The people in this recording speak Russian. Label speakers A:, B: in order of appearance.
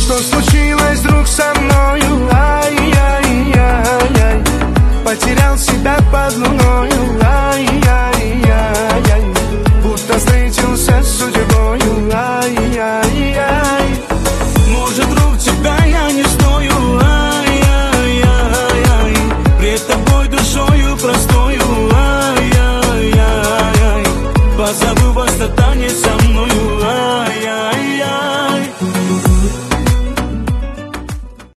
A: Что случилось вдруг со мною? Ай-яй-яй-яй, потерял себя под луною.